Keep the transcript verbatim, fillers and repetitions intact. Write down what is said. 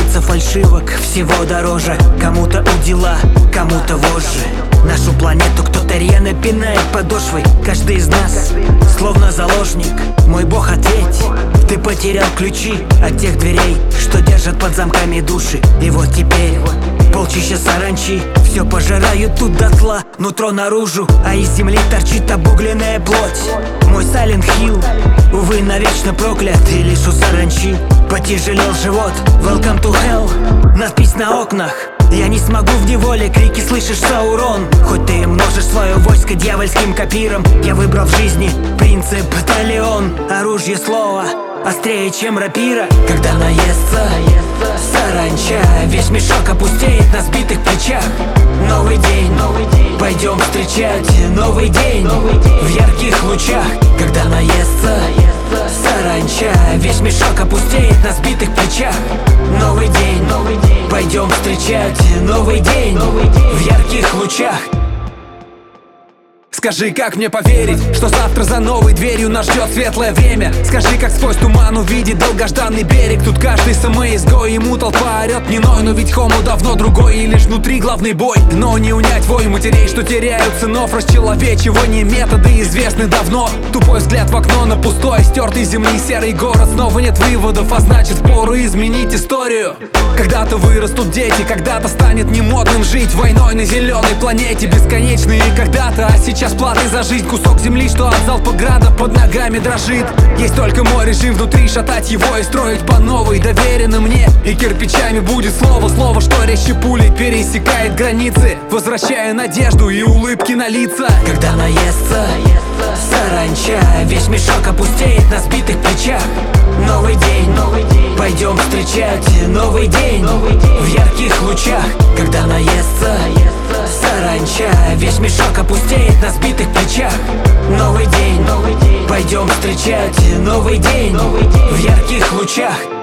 боится фальшивок, всего дороже. Кому-то удила, кому-то вожжи. Нашу планету кто-то рьяно пинает подошвой. Каждый из нас словно заложник. Мой бог, ответь, ты потерял ключи от тех дверей, что держат под замками души. И вот теперь полчища саранчи все пожирают тут дотла, нутро наружу, а из земли торчит обугленная плоть. Мой Silent Hill, увы, навечно проклят, и лишь у саранчи потяжелел живот. Welcome to hell, надпись на окнах. Я не смогу в неволе, крики слышишь, Саурон. Хоть ты множишь свое войско дьявольским копиром, я выбрал в жизни принцип Талион. Оружие слова острее, чем рапира. Когда наестся саранча, весь мешок опустеет на сбитых плечах. Новый день, пойдем встречать новый день в ярких лучах. Когда наестся саранча, весь мешок опустеет на сбитых плечах. Новый день, пойдем встречать новый день в ярких лучах. Скажи, как мне поверить, что завтра за новой дверью нас ждет светлое время? Скажи, как сквозь туман увидеть долгожданный берег? Тут каждый самоизгой, ему толпа орет не ной. Но ведь хому давно другой, и лишь внутри главный бой. Но не унять вой матерей, что теряют сынов. Расчеловечивание методы известны давно. Тупой взгляд в окно на пустой, стертой земли серый город. Снова нет выводов, а значит впору изменить историю. Когда-то вырастут дети, когда-то станет немодным жить войной на зеленой планете бесконечной. И когда-то, а сейчас платой за жизнь кусок земли, что от залпа града под ногами дрожит. Есть только мой режим внутри, шатать его и строить по новой. Доверено мне, и кирпичами будет слово. Слово, что резче пулей пересекает границы, возвращая надежду и улыбки на лица. Когда наестся саранча, весь мешок опустеет на сбитых плечах. Новый день, пойдем встречать новый день в ярких лучах. Когда наестся саранча, весь мешок опустеет на сбитых плечах. Новый день, пойдем встречать новый день в ярких лучах.